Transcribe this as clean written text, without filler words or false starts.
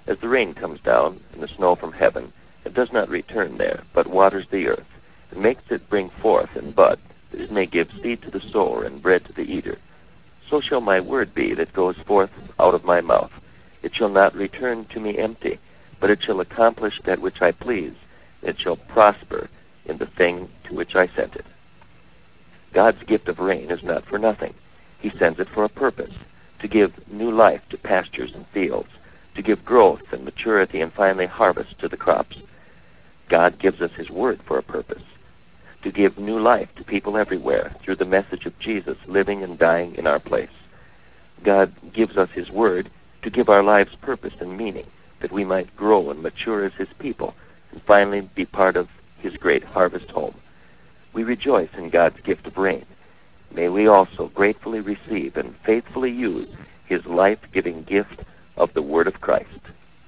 As the rain comes down and the snow from heaven, it does not return there, but waters the earth, and makes it bring forth and bud, that it may give seed to the sower and bread to the eater. So shall my word be that goes forth out of my mouth. It shall not return to me empty, but it shall accomplish that which I please. It shall prosper in the thing to which I sent it. God's gift of rain is not for nothing. He sends it for a purpose, to give new life to pastures and fields, to give growth and maturity and finally harvest to the crops. God gives us his word for a purpose, to give new life to people everywhere through the message of Jesus living and dying in our place. God gives us his word to give our lives purpose and meaning, that we might grow and mature as his people and finally be part of his great harvest home. We rejoice in God's gift of rain. May we also gratefully receive and faithfully use his life-giving gift of the word of Christ.